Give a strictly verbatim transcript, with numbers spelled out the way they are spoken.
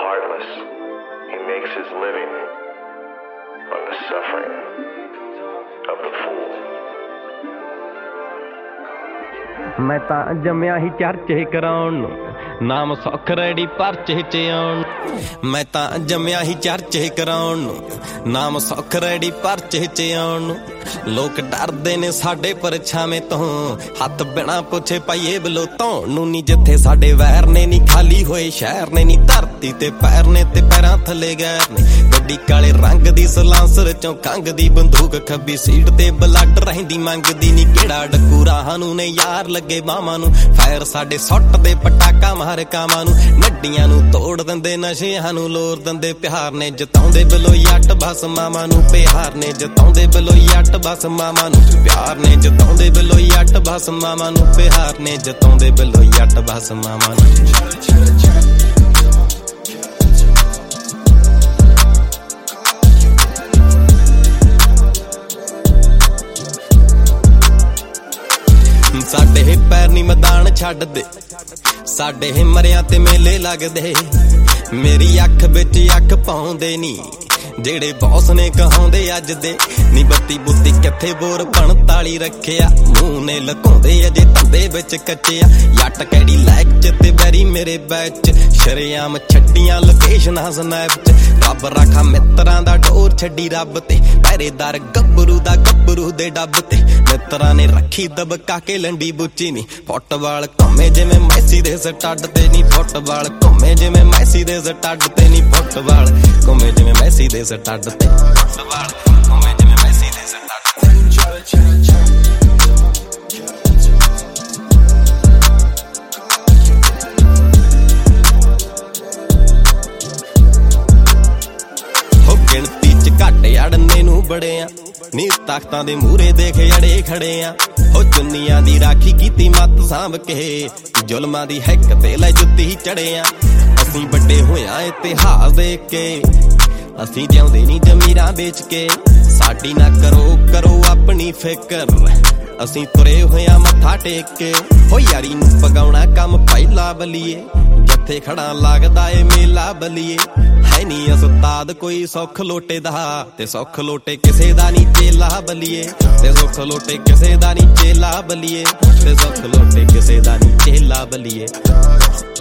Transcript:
heartless. He makes his living on the suffering of the fool. मैं तां जम्मिया ही चर्चे कराउण नूं, नाम सौख रैडी परचे च आउण। मैं तां जम्मिया ही चर्चे कराउण नूं, नाम सौख रैडी परचे च आउण। लोक डरदे ने साडे परछावें तो, हत्थ बिना पुछे पाइए बलोतों नूं नी। जिथे साडे वैर ने नी खाली होए शहर ने नी, धरती ते पैर ने ते पैरां थले गैर ने। गड्डी काले रंग दी सलांसर चों कंघ दी बंदूक, खब्बी सीट ते ब्लड रहिंदी मंगदी नी। केड़ा डकू राहां नूं ने यार लगे बावां नूं, फैर साडे सुੱਟ दे पटाका मार कावां नूं। नड्डियां नूं तोड़ दिंदे नशिਆਂ नूं लोर दिंदे, प्यार ने जताउंदे बलोई अट बस मावां नूं। प्यार ने जताउंदे बलोई अट बस मावां नूं। प्यार ने जताउंदे बलोई अट बस मावां नूं। प्यार ने जताउंदे बलोई अट बस मावां नूं। साडे पैर नी मैदान छड्ड दे, साडे मरिया ते मेले लगदे। मेरी अख बिच अख पाउंदे नी, जेड़े बॉस ने कहाउंदे अज दे। नी बत्ती बुत्ती किथे बोर पंताली रखिया, मूंह ने लकाउंदे अजे धंधे बिच कच्चिया। जट कैडी लैक च ते बैरी मेरे बैच, शरेआम छड्डियां लोकेशनां स्नैप च। रब रखा मित्रां दा डोर छड्डी रब ते, पहरेदार गब्बरू दा गब्बरू दे डब ते। मित्रां ने रखी दबका के लंडी बुच्ची नी, फुटबाल घुमे जिवें मैसी दे स्टड ते नी। फुटबाल घुमे जिवें मैसी दे स्टड ते नी। फुटबाल घुमे जिवें मैसी दे स्टड ते। फुटबाल घुमे जिवें मैसी दे स्टड ते। हो गिणती च घट अड़ने नूं बड़े आ, नी तख्तां दे मूहरे देख अड़े खड़े आ। हो चुन्नियां दी राखी कीती मत सांभ के, जुल्मां दी हिक ते लै जुत्ती चढ़े आ। असीं बड्डे होया इतिहास देख के, असीं जिउंदे नी जमीरां बेच के। साडी ना करो करो अपनी फिकर, असीं तुरे होया मत्था टेक के। हो यारी नूं पगाउणा कम पहिला बलीए, जिथे खड़ा लगदा ए मेला बलीए। है नी उस्ताद कोई सुख लोटे दा, ते सुख लोटे किसे दा नी चेला बलीए। ते सुख लोटे किसे दा नी चेला बलीए। ते सुख लोटे किसे दा नी चेला बलीए।